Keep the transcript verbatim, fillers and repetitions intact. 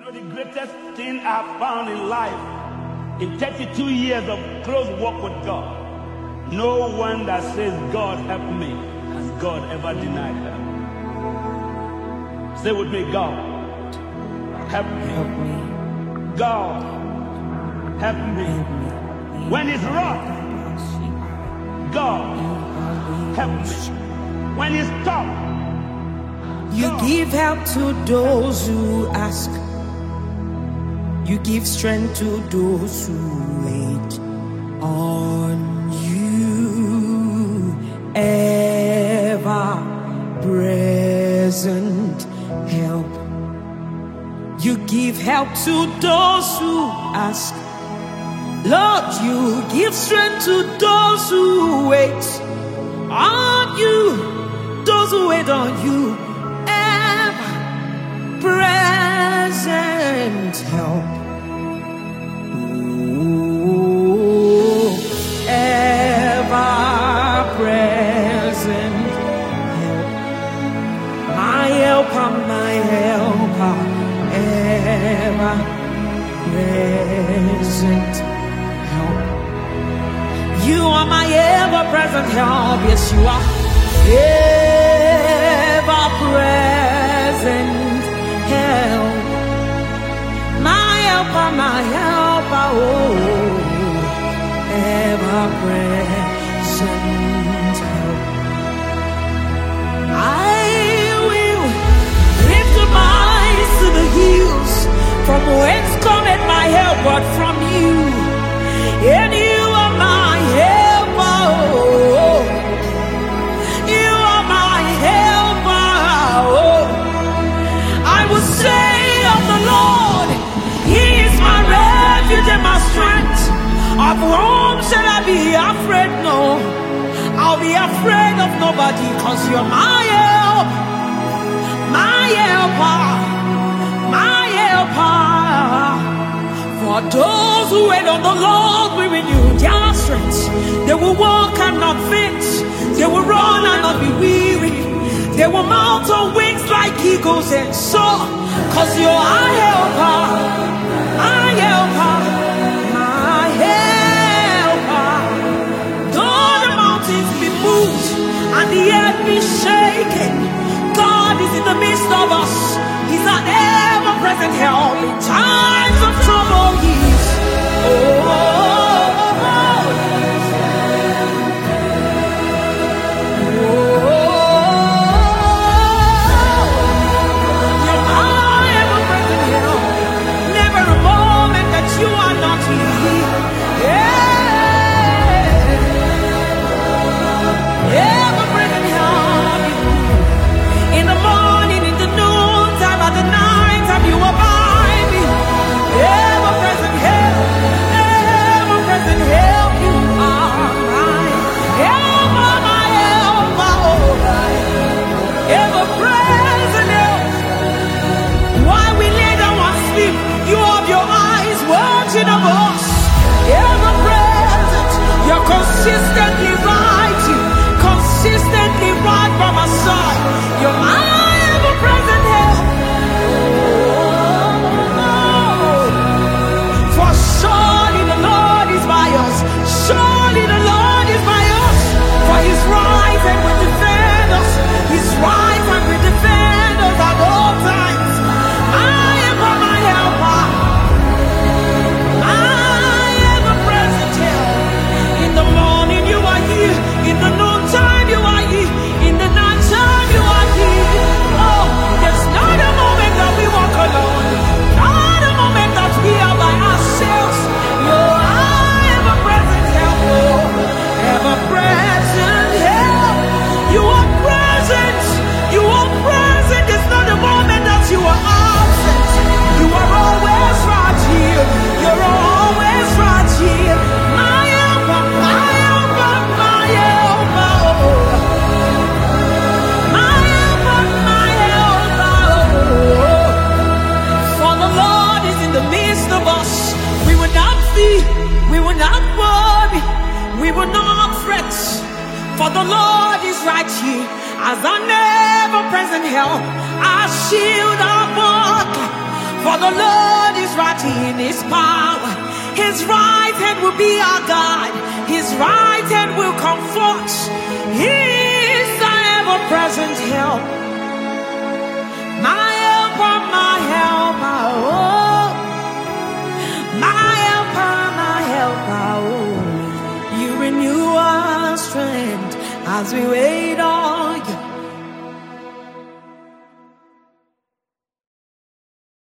know the greatest thing I've found in life, in thirty-two years of close walk with God, no one that says, God help me, has God ever denied help. Say with me, God, help me. Help me. God, help me. When it's rough, God, help me. When it's tough, you God, give help to those who ask. You give strength to those who wait on you. Ever present help. You give help to those who ask. Lord, you give strength to those who wait on you. Those who wait on you. Ever present help. Ooh, ever present help. My helper, my helper. Ever present help. You are my ever present help. Yes, you are. Ever present help. My helper, my helper. Oh, ever present help. I will lift up my eyes to the hills, from whence cometh my help, but from you. And you are my helper. Oh, you are my helper. Oh, I will say of the Lord, He is my refuge and my strength. Of whom shall I be afraid? No, I'll be afraid of nobody, cause you're my help, my helper, my helper. For those who wait on the Lord will renew their strength. They will walk and not faint. They will run and not be weary. They will mount on wings like eagles and soar. Cause you're our helper, my helper, my helper. Though the mountains be moved and the earth be shaken, God is in the midst of us. He's an ever-present help in times of trouble. He's oh, oh, oh, oh, you're my ever-present help. Never a moment that you are not here. Yeah, ever-present help. In the morning, in the noon time, at the night time, you are by me. Ever-present help, ever-present help, you are mine. Helper, my helper, oh, ever-present help. While we lay down and sleep, you have your eyes watching over us. Ever-present, you're consistently right, consistently right by my side. You're my ever-present help. For surely the Lord is by us. Surely the Lord is by us. For His right hand will defend us. His right hand will defend us at all times. My helper, my helper, my ever-present help. In the morning you are here. In the noontime you are here. In the night time you are here. Oh, there's not a moment that we walk alone. Not a moment that we are by ourselves. You're our ever-present help. Oh, ever-present help. You are present. You are present. There's not a moment that you are absent. You are always right here. You're always right here. My helper, my helper, my helper. Oh, my helper, my helper. Oh, for the Lord is in the midst of us. We will not fear, we will not worry, we will not fret. For the Lord is right here as our ever-present help, our shield, our buckler. For the Lord mighty in his power. His right hand will be our God. His right hand will comfort. He is our ever-present help. My helper, my helper, oh. My helper, my helper, oh. You renew our strength as we wait